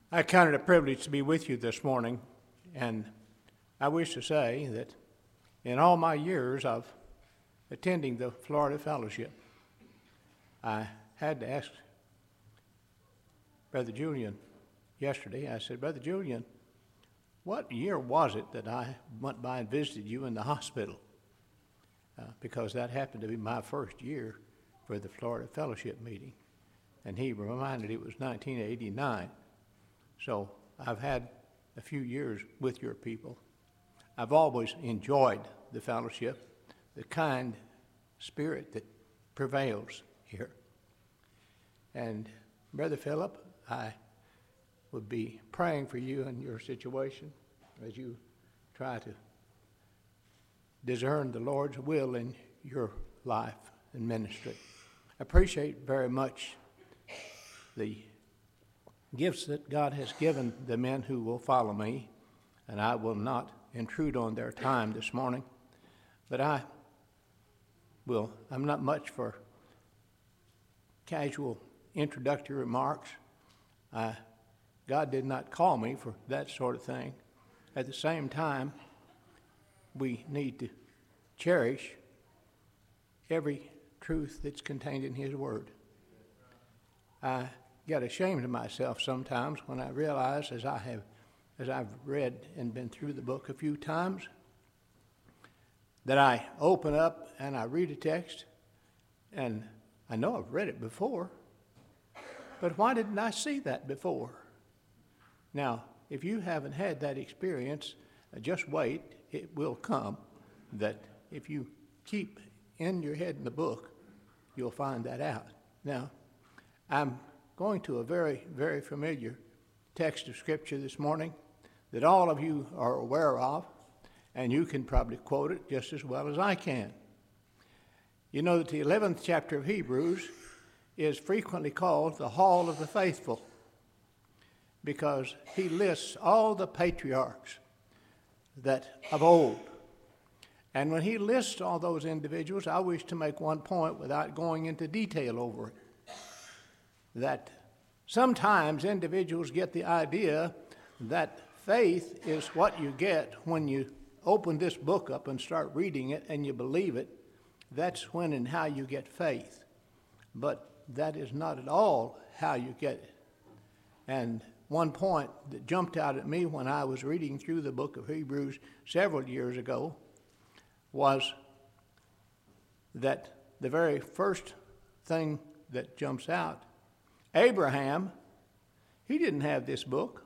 I count it a privilege to be with you this morning, and I wish to say that in all my years of attending the Florida Fellowship, I had to ask Brother Julian yesterday. I said, Brother Julian, what year was it that I went by and visited you in the hospital? Because that happened to be my first year for the Florida Fellowship meeting. And he reminded it was 1989. So I've had a few years with your people. I've always enjoyed the fellowship, the kind spirit that prevails here. And Brother Philip, I would be praying for you and your situation as you try to discern the Lord's will in your life and ministry. I appreciate very much the gifts that God has given the men who will follow me, and I will not intrude on their time this morning, but I'm not much for casual introductory remarks. God did not call me for that sort of thing. At the same time, we need to cherish every truth that's contained in His Word. I get ashamed of myself sometimes when I realize, as I've read and been through the book a few times, that I open up and I read a text, and I know I've read it before, but why didn't I see that before? Now, if you haven't had that experience, just wait. It will come that if you keep in your head in the book, you'll find that out. Now, I'm going to a very, very familiar text of Scripture this morning that all of you are aware of, and you can probably quote it just as well as I can. You know that the 11th chapter of Hebrews is frequently called the Hall of the Faithful because he lists all the patriarchs that of old. And when he lists all those individuals, I wish to make one point without going into detail over it. That sometimes individuals get the idea that faith is what you get when you open this book up and start reading it and you believe it. That's when and how you get faith. But that is not at all how you get it. And one point that jumped out at me when I was reading through the book of Hebrews several years ago was that the very first thing that jumps out, Abraham, he didn't have this book.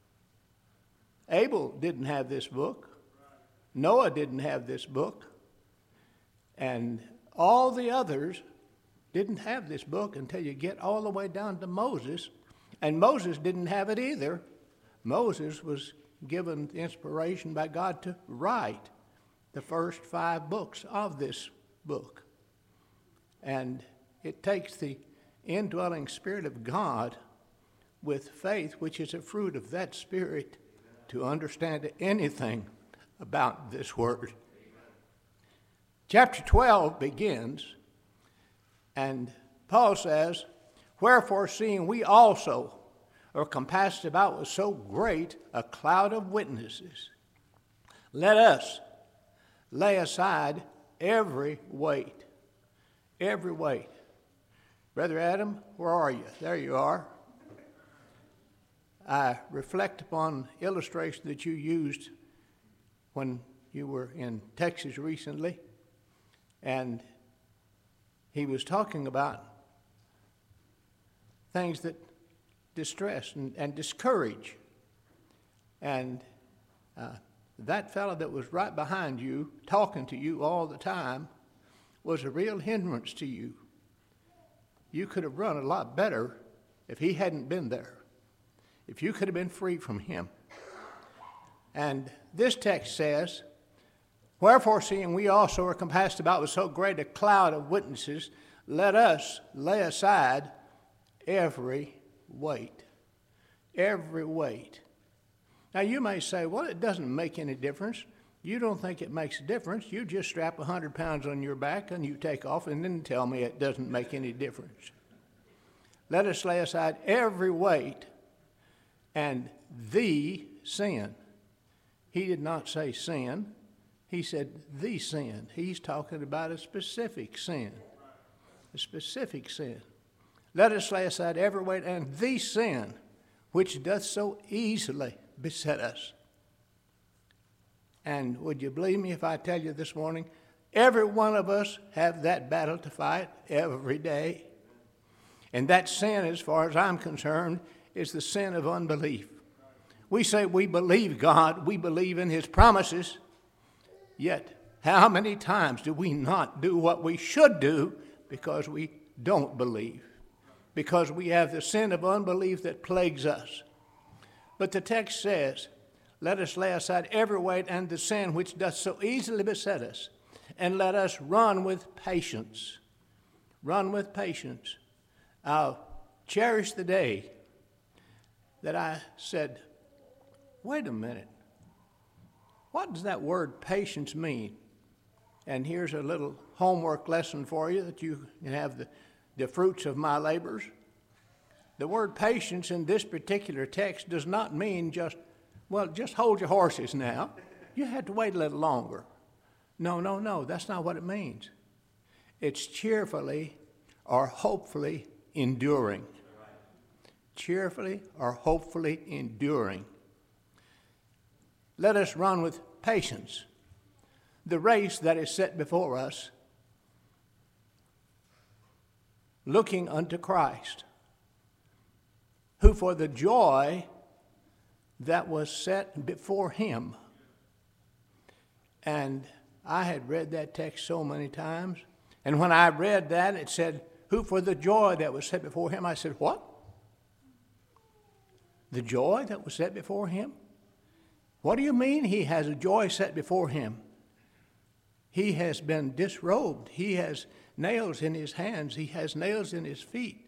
Abel didn't have this book. Noah didn't have this book. And all the others didn't have this book until you get all the way down to Moses. And Moses didn't have it either. Moses was given inspiration by God to write the first 5 books of this book. And it takes the indwelling Spirit of God with faith, which is a fruit of that Spirit, to understand anything about this Word. Chapter 12 begins, and Paul says, "Wherefore, seeing we also are compassed about with so great a cloud of witnesses, let us lay aside every weight." Every weight. Brother Adam, where are you? There you are. I reflect upon illustration that you used when you were in Texas recently, and he was talking about things that distress and discourage. And that fellow that was right behind you, talking to you all the time, was a real hindrance to you. You could have run a lot better if he hadn't been there, if you could have been free from him. And this text says, "Wherefore, seeing we also are compassed about with so great a cloud of witnesses, let us lay aside every weight." Every weight. Now you may say, well, it doesn't make any difference. You don't think it makes a difference. You just strap 100 pounds on your back and you take off and then tell me it doesn't make any difference. Let us lay aside every weight and the sin. He did not say sin. He said the sin. He's talking about a specific sin. A specific sin. Let us lay aside every weight and the sin which doth so easily beset us. And would you believe me if I tell you this morning, every one of us have that battle to fight every day. And that sin, as far as I'm concerned, is the sin of unbelief. We say we believe God, we believe in His promises, yet how many times do we not do what we should do because we don't believe? Because we have the sin of unbelief that plagues us. But the text says, let us lay aside every weight and the sin which doth so easily beset us, and let us run with patience. Run with patience. I'll cherish the day that I said, wait a minute, what does that word patience mean? And here's a little homework lesson for you that you can have the fruits of my labors. The word patience in this particular text does not mean just hold your horses now. You have to wait a little longer. No, that's not what it means. It's cheerfully or hopefully enduring. Cheerfully or hopefully enduring. Let us run with patience the race that is set before us, looking unto Christ, who for the joy that was set before Him. And I had read that text so many times, and when I read that, it said, who for the joy that was set before Him, I said, what? The joy that was set before Him? What do you mean He has a joy set before Him? He has been disrobed. He has nails in His hands. He has nails in His feet.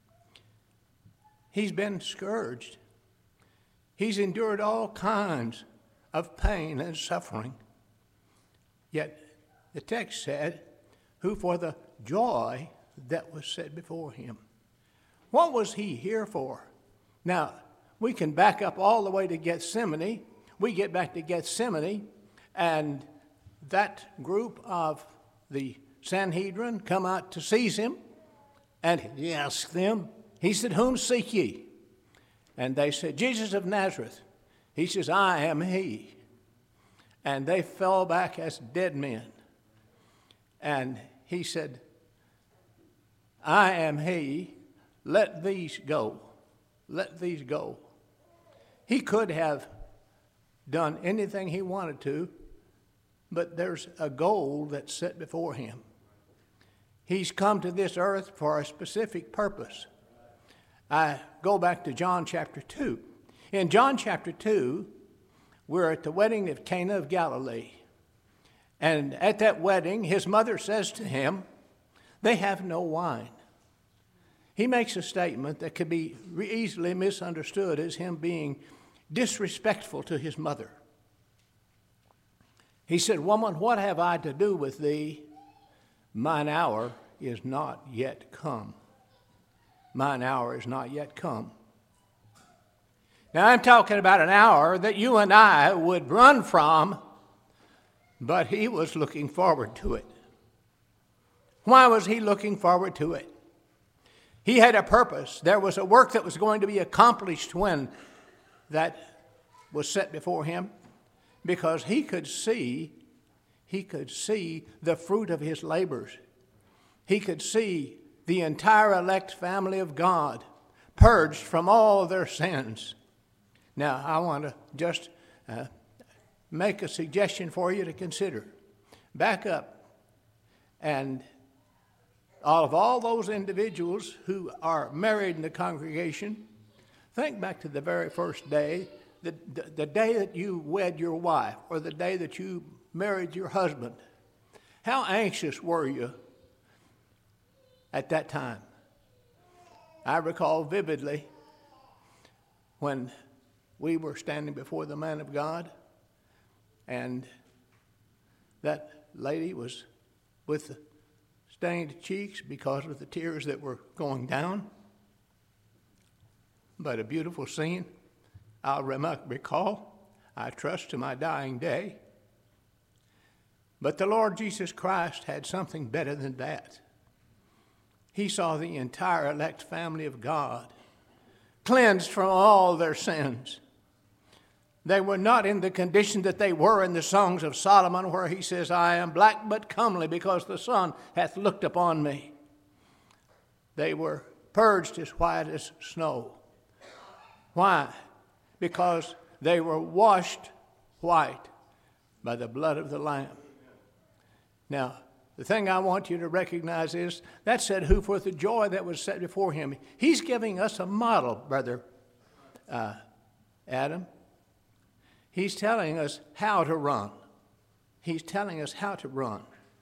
He's been scourged. He's endured all kinds of pain and suffering. Yet the text said, who for the joy that was set before Him. What was He here for? Now, we can back up all the way to Gethsemane. We get back to Gethsemane, and that group of the Sanhedrin come out to seize Him, and He asked them, He said, whom seek ye? And they said, Jesus of Nazareth. He says, I am He. And they fell back as dead men. And He said, I am He. Let these go. Let these go. He could have done anything He wanted to, but there's a goal that's set before Him. He's come to this earth for a specific purpose. I go back to John chapter 2. In John chapter 2, we're at the wedding of Cana of Galilee. And at that wedding, His mother says to Him, they have no wine. He makes a statement that could be easily misunderstood as Him being disrespectful to His mother. He said, woman, what have I to do with thee? Mine hour is not yet come. Mine hour is not yet come. Now, I'm talking about an hour that you and I would run from, but He was looking forward to it. Why was He looking forward to it? He had a purpose. There was a work that was going to be accomplished when that was set before Him, because He could see the fruit of His labors. He could see the entire elect family of God purged from all their sins. Now, I want to just make a suggestion for you to consider. Back up, and of all those individuals who are married in the congregation, think back to the very first day, the day that you wed your wife, or the day that you married your husband. How anxious were you at that time? I recall vividly when we were standing before the man of God, and that lady was with the stained cheeks because of the tears that were going down. But a beautiful scene. I'll recall, I trust to my dying day. But the Lord Jesus Christ had something better than that. He saw the entire elect family of God cleansed from all their sins. They were not in the condition that they were in the songs of Solomon, where he says, I am black but comely because the sun hath looked upon me. They were purged as white as snow. Why? Because they were washed white by the blood of the Lamb. Now, the thing I want you to recognize is that said, who for the joy that was set before him. He's giving us a model, Brother Adam. He's telling us how to run. He's telling us how to run.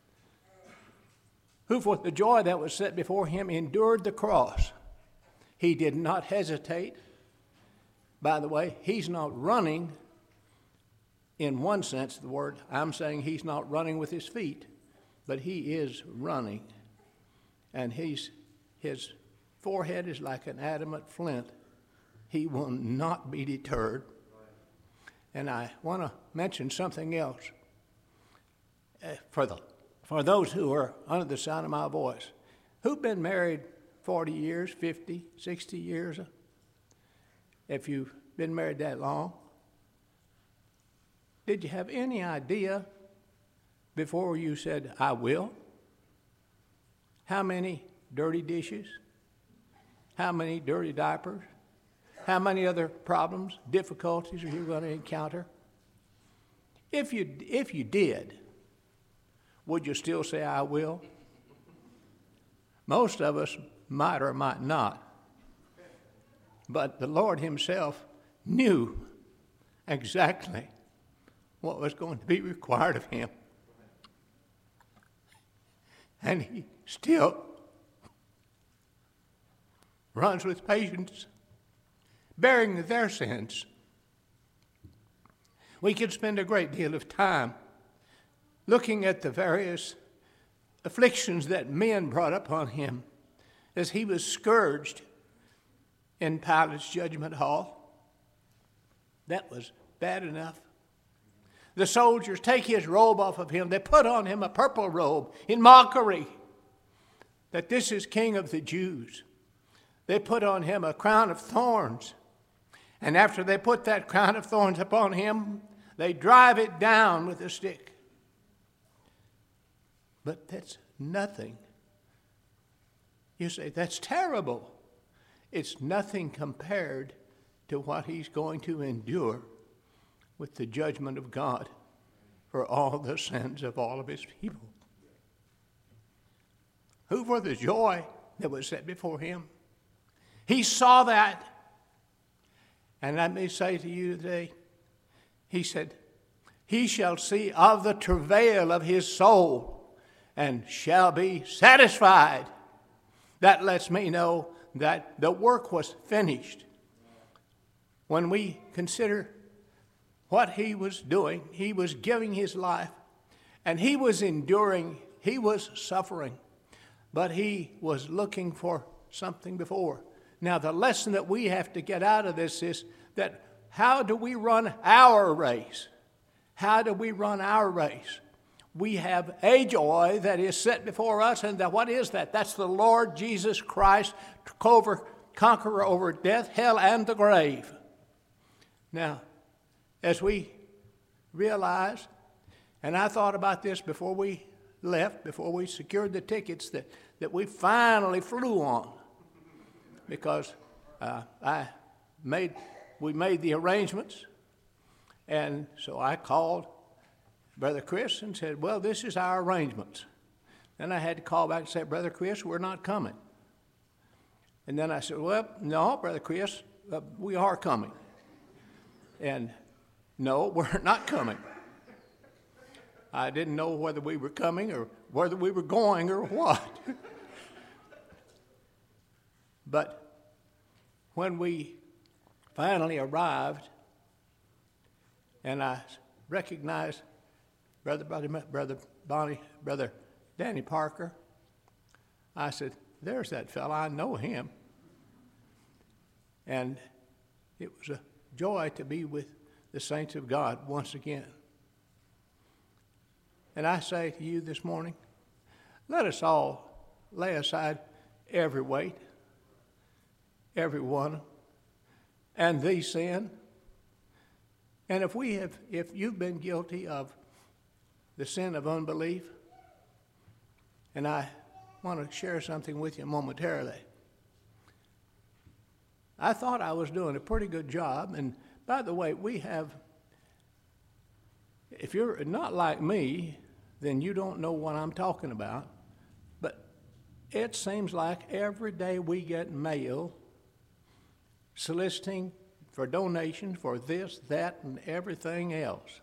Who for the joy that was set before him endured the cross. He did not hesitate. By the way, he's not running in one sense of the word. I'm saying he's not running with his feet, but he is running. And his forehead is like an adamant flint. He will not be deterred. And I want to mention something else for those who are under the sound of my voice, who've been married 40 years, 50, 60 years. If you've been married that long, did you have any idea before you said, I will? How many dirty dishes? How many dirty diapers? How many other problems, difficulties are you going to encounter? If you did, would you still say, I will? Most of us might or might not. But the Lord himself knew exactly what was going to be required of him. And he still runs with patience, bearing their sins. We could spend a great deal of time looking at the various afflictions that men brought upon him as he was scourged in Pilate's judgment hall. That was bad enough. The soldiers take his robe off of him. They put on him a purple robe in mockery that this is King of the Jews. They put on him a crown of thorns. And after they put that crown of thorns upon him, they drive it down with a stick. But that's nothing. You say, that's terrible. It's nothing compared to what he's going to endure with the judgment of God for all the sins of all of his people. Who for the joy that was set before him. He saw that. And let me say to you today, he said, he shall see of the travail of his soul and shall be satisfied. That lets me know that the work was finished. When we consider what he was doing, he was giving his life, and he was enduring, he was suffering, but he was looking for something before. Now, the lesson that we have to get out of this is that how do we run our race? How do we run our race? We have a joy that is set before us, and what is that? That's the Lord Jesus Christ, conqueror over death, hell, and the grave. Now, as we realize, and I thought about this before we left, before we secured the tickets that we finally flew on, because we made the arrangements, and so I called Brother Chris and said, well, this is our arrangements. Then I had to call back and say, Brother Chris, we're not coming. And then I said, well, no, Brother Chris, we are coming. And no, we're not coming. I didn't know whether we were coming or whether we were going or what. But when we finally arrived, and I recognized Brother Danny Parker, I said, there's that fella, I know him. And it was a joy to be with the saints of God once again. And I say to you this morning, let us all lay aside every weight, every one, and the sin. And if you've been guilty of the sin of unbelief, and I want to share something with you momentarily. I thought I was doing a pretty good job, and by the way, if you're not like me, then you don't know what I'm talking about, but it seems like every day we get mail soliciting for donations for this, that, and everything else.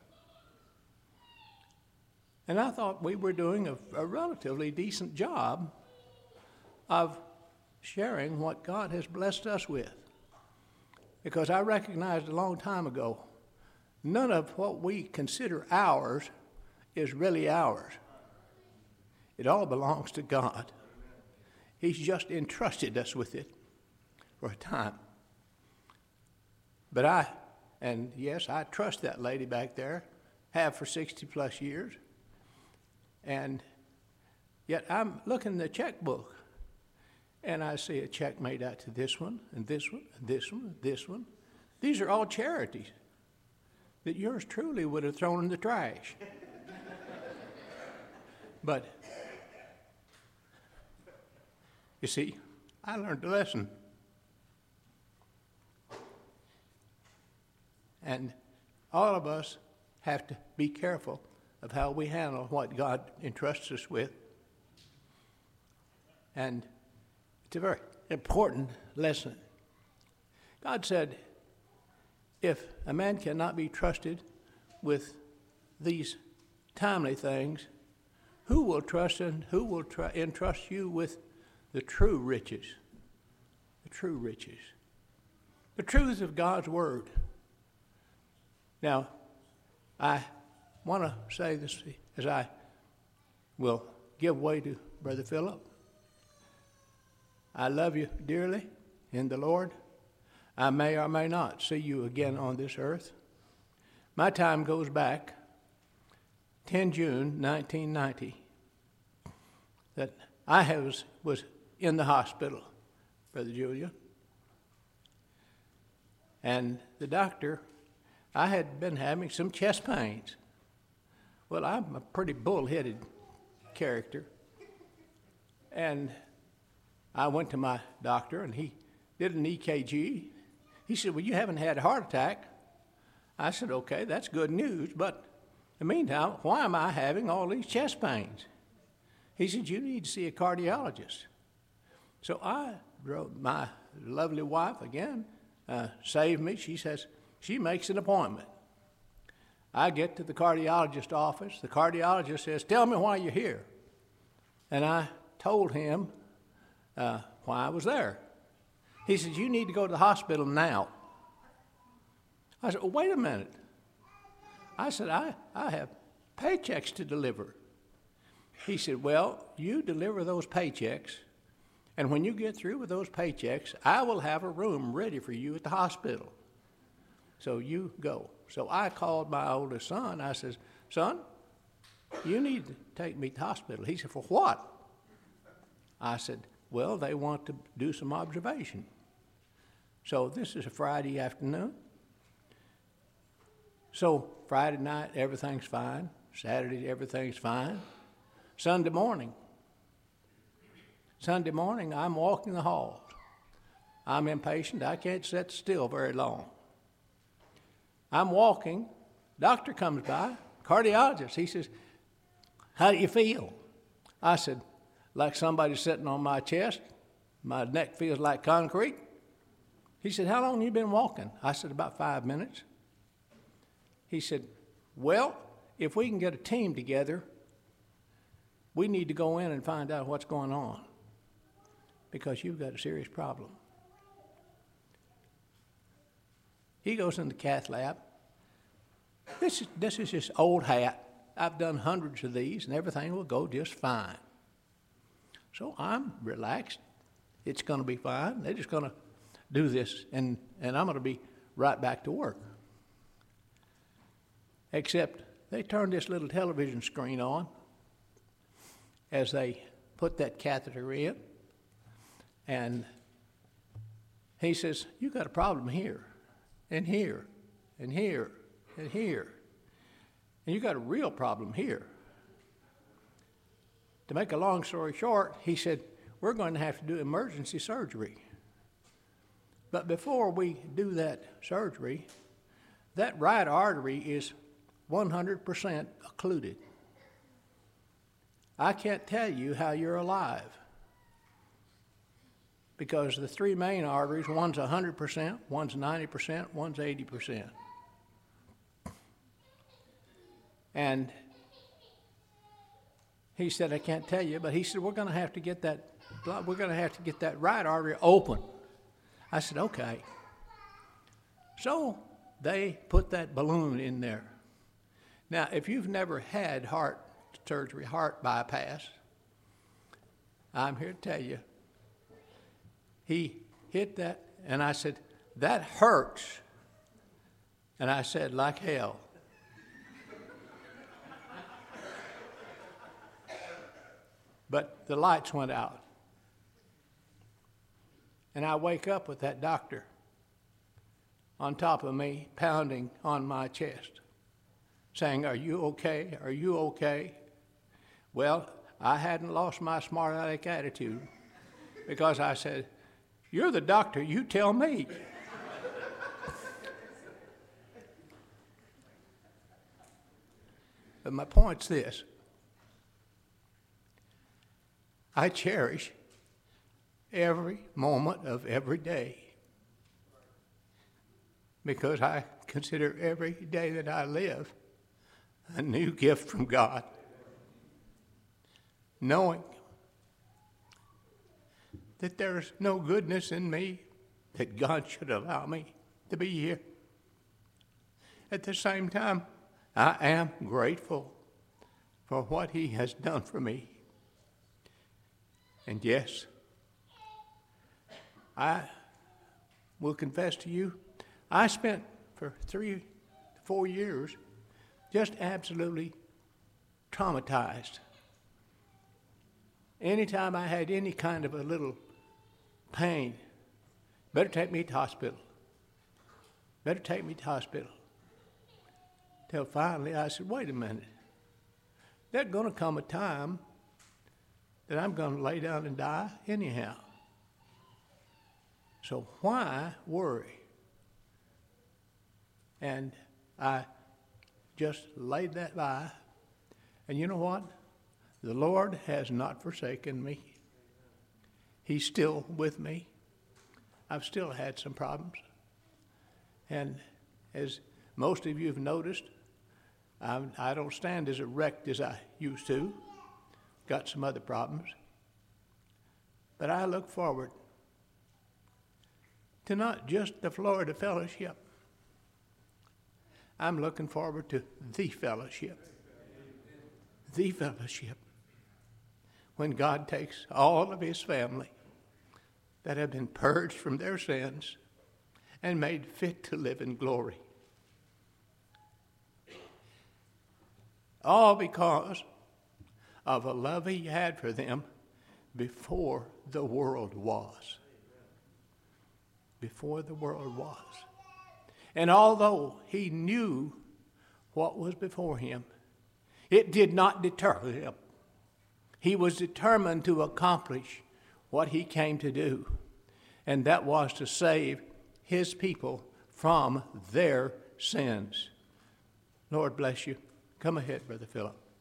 And I thought we were doing a relatively decent job of sharing what God has blessed us with. Because I recognized a long time ago, none of what we consider ours is really ours. It all belongs to God. He's just entrusted us with it for a time. But I trust that lady back there, have for 60 plus years. And yet I'm looking in the checkbook, and I see a check made out to this one, and this one, and this one, and this one. These are all charities that yours truly would have thrown in the trash. But, you see, I learned a lesson. And all of us have to be careful of how we handle what God entrusts us with. And it's a very important lesson. God said, if a man cannot be trusted with these timely things, who will trust and who will entrust you with the true riches? The true riches. The truths of God's Word. Now, I want to say this as I will give way to Brother Philip. I love you dearly in the Lord. I may or may not see you again on this earth. My time goes back 10 June 1990 that I was in the hospital, Brother Julia. And the doctor, I had been having some chest pains. Well, I'm a pretty bullheaded character. And I went to my doctor, and he did an EKG. He said, well, you haven't had a heart attack. I said, okay, that's good news, but in the meantime, why am I having all these chest pains? He said, you need to see a cardiologist. So I drove, my lovely wife, again, saved me. She says, she makes an appointment. I get to the cardiologist's office. The cardiologist says, tell me why you're here. And I told him why I was there. He says, you need to go to the hospital now. I said, well, wait a minute. I said, I have paychecks to deliver. He said, well, you deliver those paychecks, and when you get through with those paychecks, I will have a room ready for you at the hospital. So you go. So I called my oldest son. I said, son, you need to take me to the hospital. He said, for what? I said, well, they want to do some observation. So this is a Friday afternoon. So Friday night, everything's fine. Saturday, everything's fine. Sunday morning, I'm walking the halls. I'm impatient. I can't sit still very long. I'm walking. Doctor comes by, cardiologist. He says, how do you feel? I said, like somebody sitting on my chest. My neck feels like concrete. He said, how long have you been walking? I said, about 5 minutes. He said, well, if we can get a team together, we need to go in and find out what's going on because you've got a serious problem. He goes in the cath lab. This is his old hat. I've done hundreds of these, and everything will go just fine. So I'm relaxed. It's going to be fine. They're just going to do this, and I'm going to be right back to work. Except they turned this little television screen on as they put that catheter in, and he says, "You got a problem here, and here, and here, and here, and you got a real problem here." To make a long story short, he said, "We're going to have to do emergency surgery. But before we do that surgery, that right artery is 100% occluded. I can't tell you how you're alive, because the three main arteries, one's 100%, one's 90%, one's 80%. And he said, "I can't tell you," but he said, we're going to have to get that right artery open." I said, "Okay." So they put that balloon in there. Now, if you've never had heart surgery, heart bypass, I'm here to tell you, he hit that, and I said, "That hurts." And I said, "Like hell." But the lights went out. And I wake up with that doctor on top of me, pounding on my chest, saying, "Are you okay? Are you okay?" Well, I hadn't lost my smart aleck attitude, because I said, "You're the doctor, you tell me." But my point's this: I cherish every moment of every day, because I consider every day that I live a new gift from God, knowing that there's no goodness in me that God should allow me to be here. At the same time, I am grateful for what He has done for me. And yes, I will confess to you, I spent for 3-4 years just absolutely traumatized. Anytime I had any kind of a little pain, better take me to hospital. Better take me to hospital. Till finally I said, wait a minute. There's going to come a time that I'm going to lay down and die anyhow. So why worry? And I just laid that by. And you know what? The Lord has not forsaken me. He's still with me. I've still had some problems. And as most of you have noticed, I don't stand as erect as I used to. Got some other problems. But I look forward to not just the Florida Fellowship. I'm looking forward to the fellowship. The fellowship. When God takes all of His family that have been purged from their sins and made fit to live in glory. All because of a love He had for them before the world was. Before the world was. And although He knew what was before Him, it did not deter Him. He was determined to accomplish what He came to do, and that was to save His people from their sins. Lord bless you. Come ahead, Brother Philip.